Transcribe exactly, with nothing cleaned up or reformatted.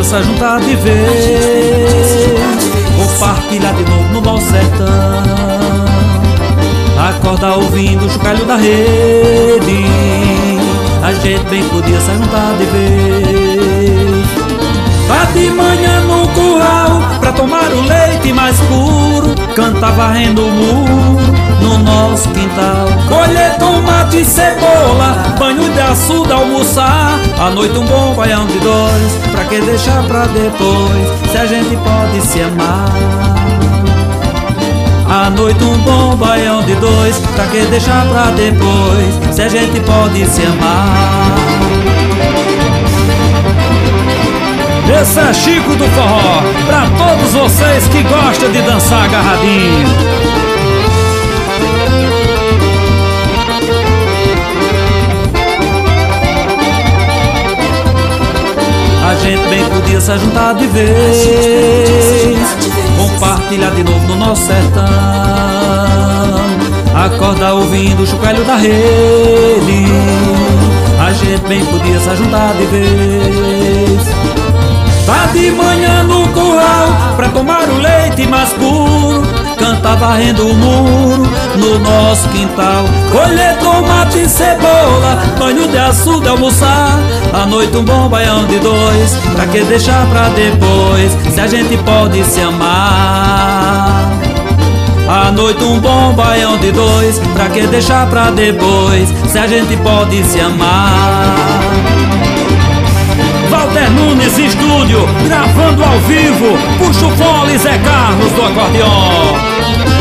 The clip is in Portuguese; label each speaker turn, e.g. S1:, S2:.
S1: se juntar de vez, compartilhar de novo no nosso sertão. Acordar ouvindo o chocalho da rede, a gente bem podia se juntar de vez. Vá de manhã no curral pra tomar o leite mais puro, cantar varrendo o muro no nosso quintal. Colher tomate e cebola, banho de açude almoçar. À noite um bom baião de dois, pra que deixar pra depois, se a gente pode se amar. À noite um bom baião de dois, pra que deixar pra depois, se a gente pode se amar. Esse é Chico do Forró, pra todos vocês que gostam de dançar agarradinho. A gente bem podia se juntar de vez, compartilhar de novo no nosso sertão. Acordar ouvindo o chocalho da rede, a gente bem podia se juntar de vez. Vá de manhã no curral pra tomar o leite mais puro, cantar varrendo o muro no nosso quintal. Colher tomate e cebola, banho de açude almoçar. À noite um bom baião de dois, pra que deixar pra depois, se a gente pode se amar. À noite um bom baião de dois, pra que deixar pra depois, se a gente pode se amar. Walter Nunes Estúdio, gravando ao vivo, puxa o fole Zé Carlos do acordeon.